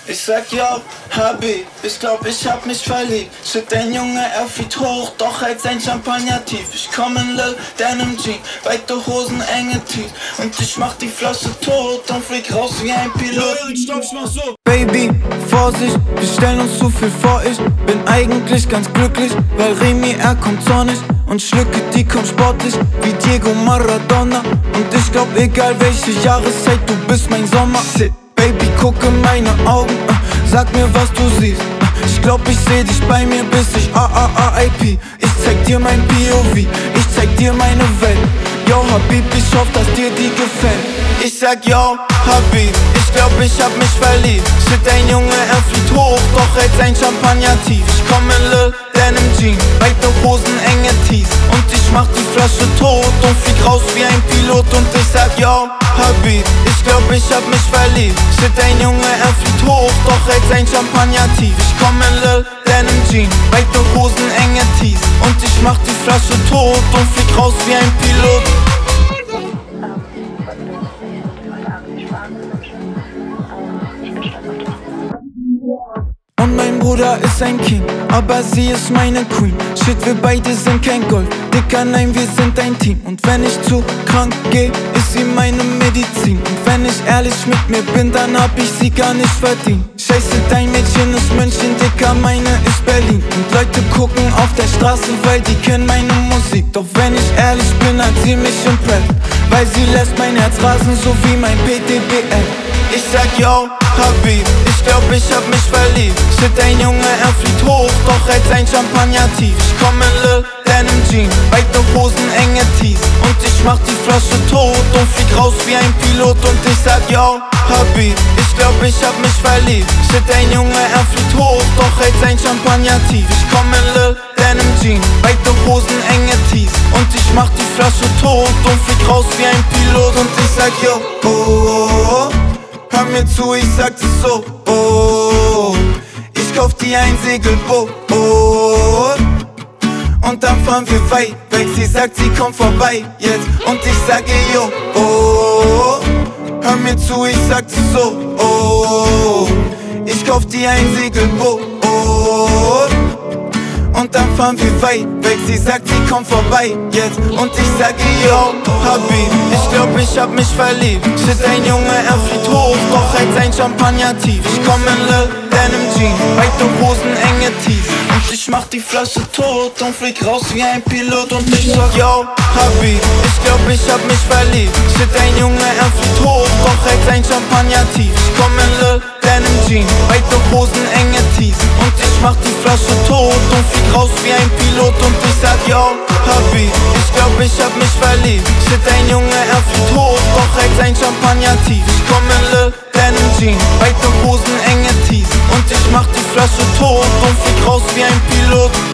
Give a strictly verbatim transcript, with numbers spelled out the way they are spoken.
Ich sag yo, Habi, ich glaub ich hab mich verliebt. Shit, dein Junge, er fliegt hoch, doch halt sein Champagner tief. Ich komm in Lil Denim Jean, weite Hosen, enge Tees. Und ich mach die Flasche tot und flieg raus wie ein Pilot. Baby, Vorsicht, wir stellen uns zu viel vor. Ich bin eigentlich ganz glücklich, weil Remy, er kommt zornig und Schlücke, die kommen sportlich wie Diego Maradona. Und ich glaub, egal welche Jahreszeit, du bist mein Sommer. Baby, guck in meine Augen, uh, sag mir, was du siehst. uh, Ich glaub, ich seh dich bei mir, bis ich A A A I P. Ich zeig dir mein P O V, ich zeig dir meine Welt. Yo, Habib, ich hoff, dass dir die gefällt. Ich sag yo, Habib, ich glaub, ich hab mich verliebt. Shit, dein Junge, er fliegt hoch, doch hält sein Champagner tief. Ich komm in Lil Denim Jean, weite Hosen, enge Tees. Und ich mach die Flasche tot und flieg raus wie ein Pilot. Und ich sag yo, Habib, ich glaub, ich hab mich verliebt. Shit, dein Junge, er fliegt hoch, doch hält sein Champagner tief. Ich komm in Lil Denim Jean, weite Hosen, enge Tees. Und ich mach die Flasche tot und flieg raus wie ein Pilot. Und mein Bruder ist ein King, aber sie ist meine Queen. Shit, wir beide sind kein Gold, Dicker, nein, wir sind ein Team. Und wenn ich zu krank geh, ist sie meine Medizin. Und wenn ich ehrlich mit mir bin, dann hab ich sie gar nicht verdient. Scheiße, dein Mädchen ist München, Dicker, meine ist Berlin. Und Leute gucken auf der Straße, weil die kennen meine Musik. Doch wenn ich ehrlich bin, hat sie mich impressed, weil sie lässt mein Herz rasen, so wie mein P T B L. Ich sag yo, Habib, ich glaub, ich hab mich verliebt. Shit, dein Junge, er fliegt hoch, doch hält sein Champagner tief. Ich komm in Lil Denim Jean, weite Hosen, enge Tees. Und ich mach die Flasche tot und flieg raus wie ein Pilot. Und ich sag yo, Habib, ich glaub, ich hab mich verliebt. Shit, dein Junge, er fliegt hoch, doch hält sein Champagner tief. Ich komm in Lil Denim Jean, weite Hosen, enge Tees. Und ich mach die Flasche tot und flieg raus wie ein Pilot. Und ich sag yo, oh, oh, oh. Hör mir zu, ich sag es so, oh, ich kauf dir ein Segelboot, oh, und dann fahren wir weit weg. Sie sagt, sie kommt vorbei jetzt und ich sage yo, oh, hör mir zu, ich sag es so, oh, ich kauf dir ein Segelboot, oh, und dann fahren wir weit weg. Sie sagt, sie kommt vorbei jetzt und ich sage yo, Habib, ich glaub, ich hab mich verliebt. Shit, dein Junge, er fliegt hoch, doch hält sein Champagner tief. Ich komm in Lil Denim Jean, weite Hosen, enge Tees. Und ich mach die Flasche tot und flieg raus wie ein Pilot. Und ich sag yo, Habib, ich glaub, ich hab mich verliebt. Shit, dein Junge, er fliegt hoch, doch hält sein Champagner tief. Ich komm in Lil Denim Jean, weite Hosen, enge Tees. Und ich mach die Flasche tot und flieg raus wie ein Pilot. Und ich sag yo, Habib, ich glaub, ich hab mich verliebt. Shit, dein Junge, er fliegt hoch, doch hält sein Champagner tief. Ich komm in Lil Denim Jean, weite Hosen, enge Tees. Und ich mach die Flasche tot und flieg raus wie ein Pilot.